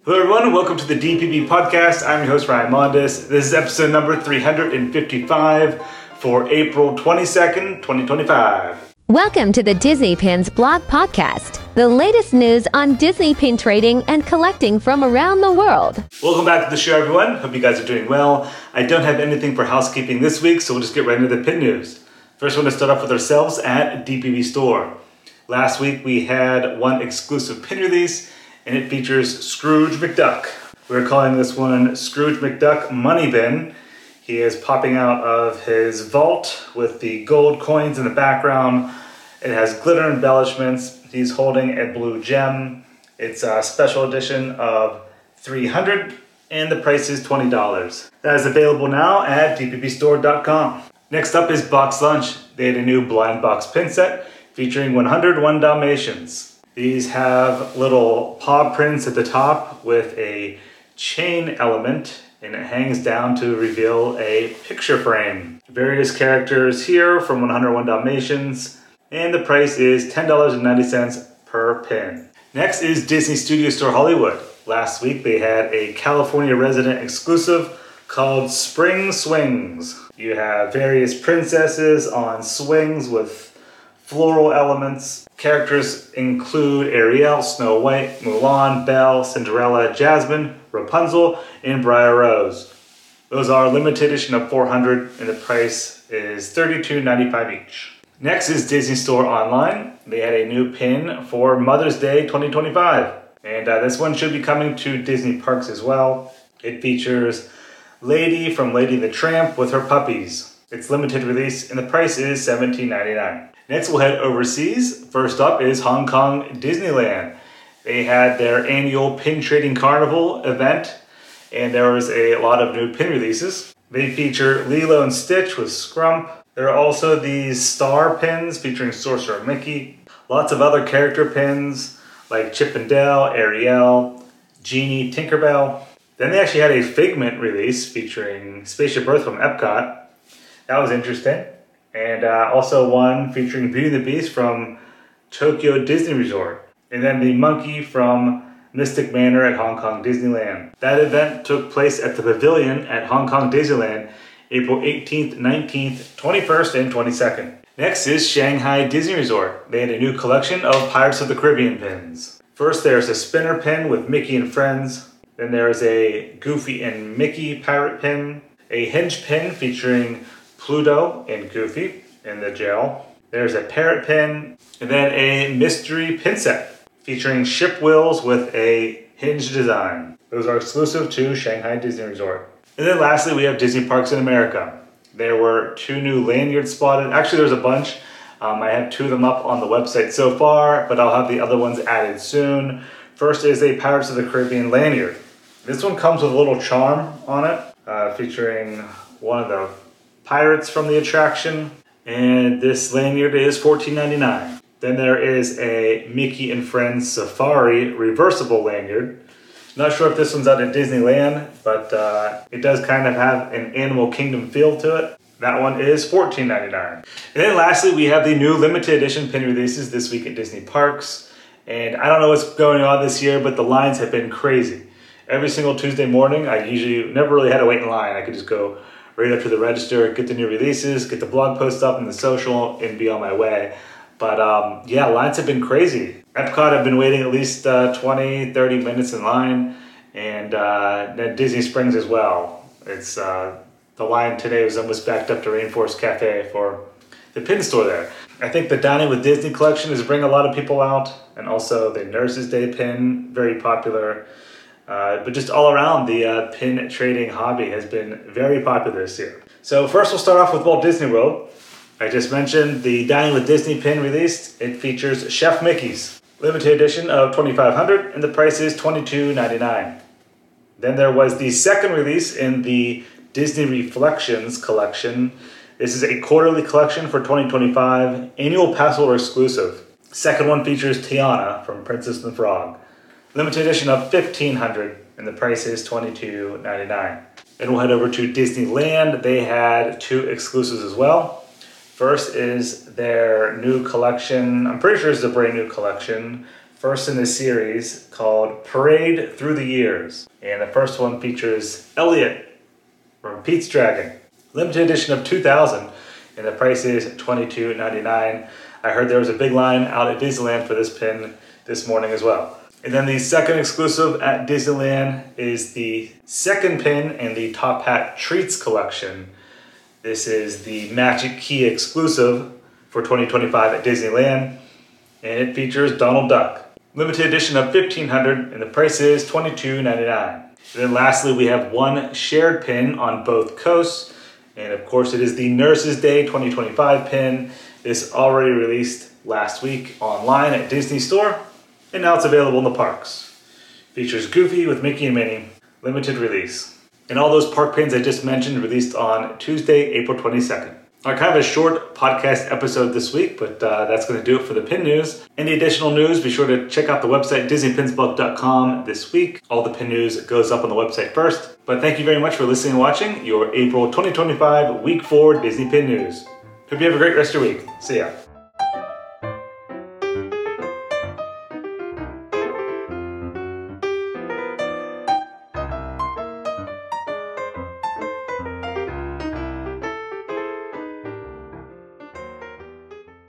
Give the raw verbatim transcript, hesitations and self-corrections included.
Hello everyone, welcome to the D P B podcast. I'm your host Ryan Mondes. This is episode number three hundred fifty-five for April twenty-second, twenty twenty-five. Welcome to the Disney Pins blog podcast, the latest news on Disney pin trading and collecting from around the world. Welcome back to the show everyone. Hope you guys are doing well. I don't have anything for housekeeping this week, so we'll just get right into the pin news. First, we're going to start off with ourselves at D P B Store. Last week we had one exclusive pin release, and it features Scrooge McDuck. We're calling this one Scrooge McDuck Money Bin. He is popping out of his vault with the gold coins in the background. It has glitter embellishments. He's holding a blue gem. It's a special edition of three hundred dollars, and the price is twenty dollars. That is available now at D P B store dot com. Next up is Box Lunch. They had a new blind box pin set featuring one hundred one Dalmatians. These have little paw prints at the top with a chain element, and it hangs down to reveal a picture frame. Various characters here from one hundred one Dalmatians, and the price is ten dollars and ninety cents per pin. Next is Disney Studio Store Hollywood. Last week they had a California resident exclusive called Spring Swings. You have various princesses on swings with floral elements. Characters include Ariel, Snow White, Mulan, Belle, Cinderella, Jasmine, Rapunzel, and Briar Rose. Those are limited edition of four hundred, and the price is thirty-two ninety-five each. Next is Disney Store Online. They had a new pin for Mother's Day twenty twenty-five, and uh, this one should be coming to Disney parks as well. It features Lady from Lady and the Tramp with her puppies. It's limited release, and the price is seventeen ninety-nine. Next, we'll head overseas. First up is Hong Kong Disneyland. They had their annual pin trading carnival event, and there was a lot of new pin releases. They feature Lilo and Stitch with Scrump. There are also these star pins featuring Sorcerer Mickey. Lots of other character pins like Chip and Dale, Ariel, Genie, Tinkerbell. Then they actually had a Figment release featuring Spaceship Earth from Epcot. That was interesting. And uh, also one featuring Beauty and the Beast from Tokyo Disney Resort. And then the monkey from Mystic Manor at Hong Kong Disneyland. That event took place at the Pavilion at Hong Kong Disneyland, April eighteenth, nineteenth, twenty-first, and twenty-second. Next is Shanghai Disney Resort. They had a new collection of Pirates of the Caribbean pins. First, there's a spinner pin with Mickey and Friends. Then there's a Goofy and Mickey pirate pin. A hinge pin featuring Pluto and Goofy in the jail. There's a parrot pin, and then a mystery pin set featuring ship wheels with a hinge design. Those are exclusive to Shanghai Disney Resort. And then lastly, we have Disney Parks in America. There were two new lanyards spotted. Actually, there's a bunch. Um, I have two of them up on the website so far, but I'll have the other ones added soon. First is a Pirates of the Caribbean lanyard. This one comes with a little charm on it, uh, featuring one of the pirates from the attraction, and this lanyard is fourteen ninety-nine. Then there is a Mickey and Friends Safari reversible lanyard. Not sure if this one's out at Disneyland, but uh, it does kind of have an Animal Kingdom feel to it. That one is fourteen ninety-nine. And then lastly, we have the new limited edition pin releases this week at Disney Parks. And I don't know what's going on this year, but the lines have been crazy. Every single Tuesday morning, I usually never really had to wait in line. I could just go right up to the register, get the new releases, get the blog post up in the social, and be on my way. But um, yeah, lines have been crazy. Epcot, I've been waiting at least uh, twenty, thirty minutes in line, and uh, at Disney Springs as well. It's uh, the line today was almost backed up to Rainforest Cafe for the pin store there. I think the Dining with Disney collection is bringing a lot of people out, and also the Nurses Day pin, very popular. Uh, but just all around, the uh, pin trading hobby has been very popular this year. So first we'll start off with Walt Disney World. I just mentioned the Dining with Disney pin released. It features Chef Mickey's. Limited edition of twenty-five hundred, and the price is twenty-two ninety-nine. Then there was the second release in the Disney Reflections collection. This is a quarterly collection for twenty twenty-five, annual pass holder exclusive. Second one features Tiana from Princess and the Frog. Limited edition of fifteen hundred, and the price is twenty-two ninety-nine. Then we'll head over to Disneyland. They had two exclusives as well. First is their new collection. I'm pretty sure it's a brand new collection first in this series called Parade Through the Years. And the first one features Elliot from Pete's Dragon. Limited edition of two thousand, and the price is twenty-two ninety-nine. I heard there was a big line out at Disneyland for this pin this morning as well. And then the second exclusive at Disneyland is the second pin in the Top Hat Treats collection. This is the Magic Key exclusive for twenty twenty-five at Disneyland, and it features Donald Duck. Limited edition of fifteen hundred, and the price is twenty-two ninety-nine. And then lastly, we have one shared pin on both coasts, and of course it is the Nurses Day twenty twenty-five pin. This already released last week online at Disney Store, and now it's available in the parks. Features Goofy with Mickey and Minnie, limited release. And all those park pins I just mentioned released on Tuesday, April twenty-second. All right, kind of a short podcast episode this week, but uh, that's going to do it for the pin news. Any additional news, be sure to check out the website, disney pins blog dot com this week. All the pin news goes up on the website first. But thank you very much for listening and watching your April twenty twenty-five Week four Disney Pin News. Hope you have a great rest of your week. See ya.